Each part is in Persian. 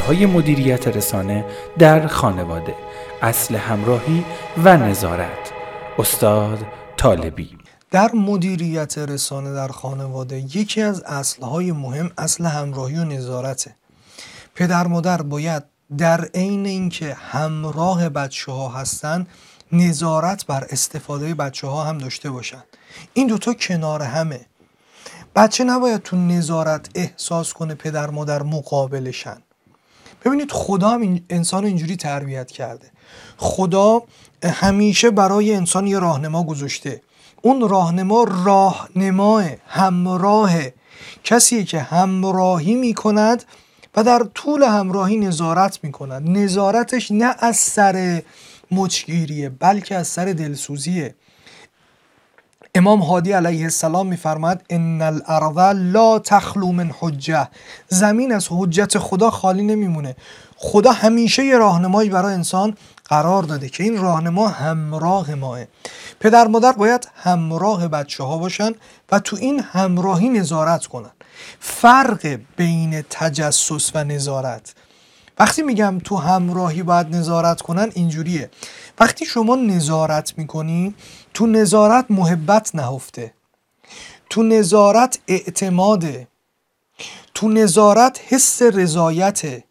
اصل‌های مدیریت رسانه در خانواده، اصل همراهی و نظارت. استاد طالبی. در مدیریت رسانه در خانواده یکی از اصل‌های مهم اصل همراهی و نظارته. پدر مادر باید در عین اینکه همراه بچه‌ها هستن نظارت بر استفاده بچه‌ها هم داشته باشن. این دوتا کنار همه. بچه نباید تو نظارت احساس کنه پدر مادر مقابلشن. ببینید خدا هم انسان اینجوری تربیت کرده. خدا همیشه برای انسان یه راهنما گذاشته. اون راهنماه همراه کسیه که همراهی میکند و در طول همراهی نظارت میکند. نظارتش نه از سر مچگیریه بلکه از سر دلسوزیه. امام هادی علیه السلام میفرماید ان الارض لا تخلو من حجه. زمین از حجت خدا خالی نمیمونه. خدا همیشه یه راهنمایی برای انسان قرار داده که این راهنما همراه ماه. پدر مادر باید همراه بچه ها باشن و تو این همراهی نظارت کنن. فرق بین تجسس و نظارت، وقتی میگم تو همراهی باید نظارت کنن اینجوریه: وقتی شما نظارت میکنی تو نظارت محبت نهفته، تو نظارت اعتماده، تو نظارت حس رضایته،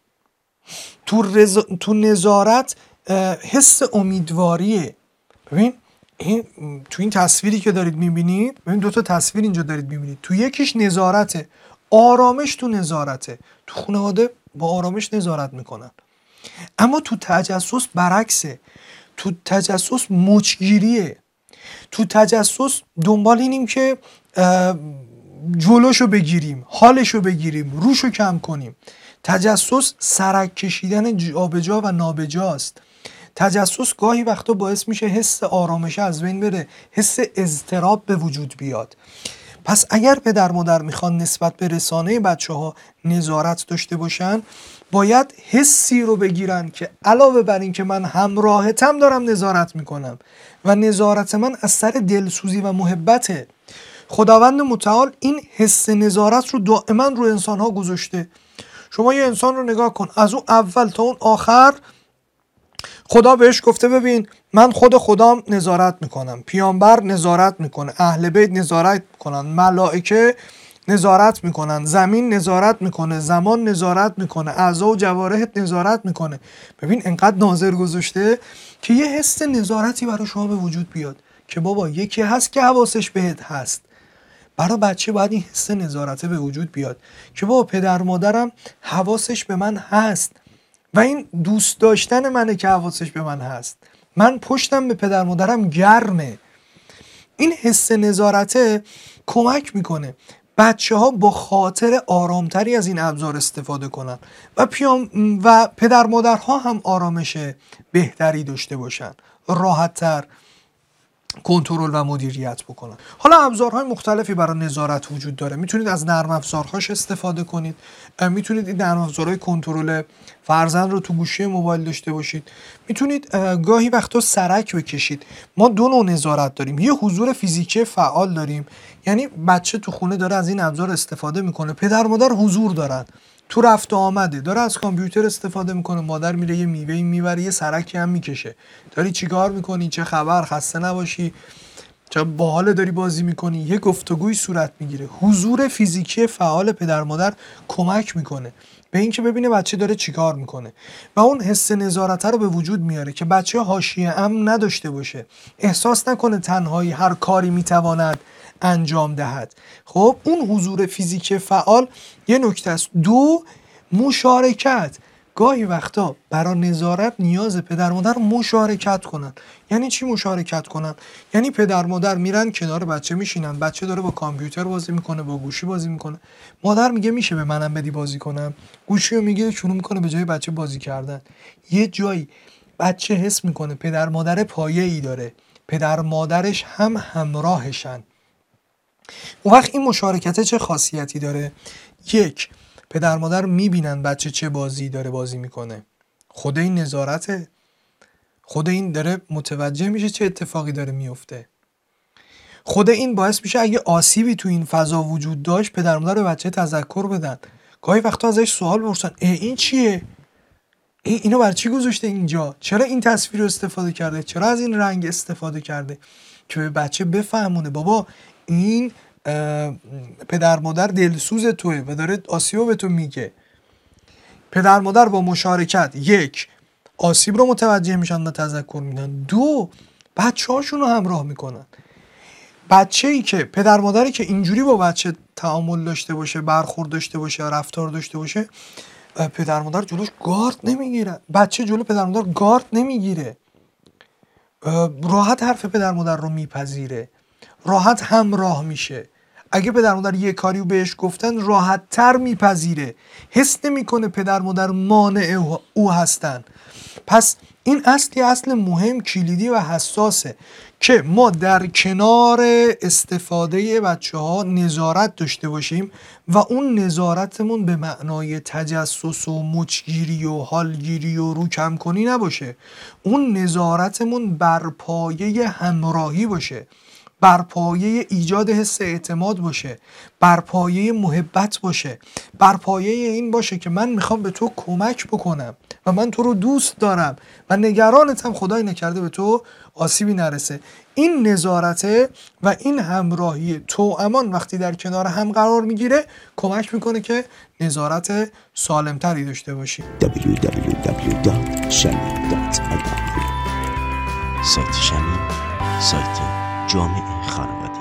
تو نظارت حس امیدواریه. ببین تو این تصویری که دارید میبینید، ببین دو تا تصویر اینجا دارید میبینید، تو یکیش نظارته، آرامش تو نظارته. تو خانواده با آرامش نظارت میکنن. اما تو تجسس برعکسه. تو تجسس مچگیریه. تو تجسس دنبال اینیم که جلوشو بگیریم، حالشو بگیریم، روشو کم کنیم. تجسس سرک کشیدن جابجا و نابجاست. تجسس گاهی وقتا باعث میشه حس آرامش از بین بره، حس اضطراب به وجود بیاد. پس اگر پدر مادر میخوان نسبت به رسانه بچه ها نظارت داشته باشن، باید حسی رو بگیرن که علاوه بر این که من همراهتم دارم نظارت میکنم و نظارت من از سر دلسوزی و محبته. خداوند متعال این حس نظارت رو دائما رو انسان ها گذاشته. شما یه انسان رو نگاه کن، از اون اول تا اون آخر خدا بهش گفته ببین من خودم نظارت میکنم، پیامبر نظارت میکنه، اهل بیت نظارت میکنن، ملائکه نظارت میکنن، زمین نظارت میکنه، زمان نظارت میکنه، اعضا و جوارحت نظارت میکنه. ببین انقدر ناظر گذاشته که یه حس نظارتی برای شما به وجود بیاد که بابا یکی هست که حواسش بهت هست. برای بچه باید این حس نظارته به وجود بیاد که بابا پدر مادرم حواسش به من هست و این دوست داشتن منه که حواسش به من هست. من پشتم به پدر مادرم گرمه. این حس نظارته کمک میکنه بچه ها با خاطر آرامتری از این ابزار استفاده کنن و پدر مادرها هم آرامش بهتری داشته باشن، راحت‌تر کنترل و مدیریت بکنن. حالا ابزارهای مختلفی برای نظارت وجود داره. میتونید از نرم افزارهاش استفاده کنید. میتونید این نرم افزارهای کنترل فرزند رو تو گوشی موبایل داشته باشید. میتونید گاهی وقتا سرک بکشید. ما دو نوع نظارت داریم. یه حضور فیزیکی فعال داریم، یعنی بچه تو خونه داره از این ابزار استفاده میکنه، پدر مادر حضور دارن، تو رفت و آمده، داره از کامپیوتر استفاده میکنه، مادر میره یه میوه‌ای میبره، یه سرکی هم میکشه. داری چیکار میکنی؟ چه خبر؟ خسته نباشی؟ چه باحال داری بازی میکنی؟ یه گفتگوی صورت میگیره. حضور فیزیکی فعال پدر مادر کمک میکنه به اینکه ببینه بچه داره چیکار میکنه و اون حس نظارت رو به وجود میاره که بچه حاشیه امن نداشته باشه، احساس نکنه تنهایی هر کاری میتواند انجام دهد. خب اون حضور فیزیکی فعال یه نکته است. دو، مشارکت. گاهی وقتا برای نظارت نیاز پدر مادر مشارکت کنن. یعنی چی مشارکت کنن؟ یعنی پدر مادر میرن کنار بچه میشینن، بچه داره با کامپیوتر بازی میکنه، با گوشی بازی میکنه، مادر میگه میشه به منم بدی بازی کنم، گوشی رو میگیره شروع میکنه به جای بچه بازی کردن. یه جایی بچه حس میکنه پدر مادر پایه‌ای داره، پدر مادرش هم همراهشن. اون وقت این مشارکت چه خاصیتی داره؟ یک، پدر مادر میبینن بچه چه بازی داره بازی میکنه، خود این نظارته، خود این داره متوجه میشه چه اتفاقی داره میفته. خود این باعث میشه اگه آسیبی تو این فضا وجود داشت پدر مادر به بچه تذکر بدن. گاهی وقتا ازش سوال بپرسن این چیه؟ اینو برای چی گذاشته اینجا؟ چرا این تصویر رو استفاده کرده؟ چرا از این رنگ استفاده کرده؟ که به بچه بفهمونه بابا این پدر مادر دلسوز توه و داره آسیب به تو میگه. پدر مادر با مشارکت 1 آسیب رو متوجه میشن و تذکر میدن، 2 بچه هاشون رو همراه میکنن. بچه‌ای که پدر مادری که اینجوری با بچه تعامل داشته باشه، برخورد داشته باشه، رفتار داشته باشه، پدر مادر جلوش گارد نمیگیره. بچه جلو پدر مادر گارد نمیگیره، راحت حرف پدر مادر رو میپذیره، راحت همراه میشه. اگه پدر مادر یه کاری رو بهش گفتن راحت تر میپذیره، حس نمیکنه پدر مادر مانع او هستن. پس این اصل مهم، کلیدی و حساسه که ما در کنار استفاده بچه ها نظارت داشته باشیم و اون نظارتمون به معنای تجسس و مچگیری و حالگیری و رو کم کنی نباشه. اون نظارتمون بر پایه همراهی باشه، بر پایه ایجاد حس اعتماد باشه، بر پایه محبت باشه، بر پایه این باشه که من میخوام به تو کمک بکنم و من تو رو دوست دارم و نگرانتم خدای نکرده به تو آسیبی نرسه. این نظارته و این همراهی توامان وقتی در کنار هم قرار میگیره کمک میکنه که نظارت سالمتری داشته باشی. www.shamim.ir سایت شمیم، سایت جامعه خانوادگی.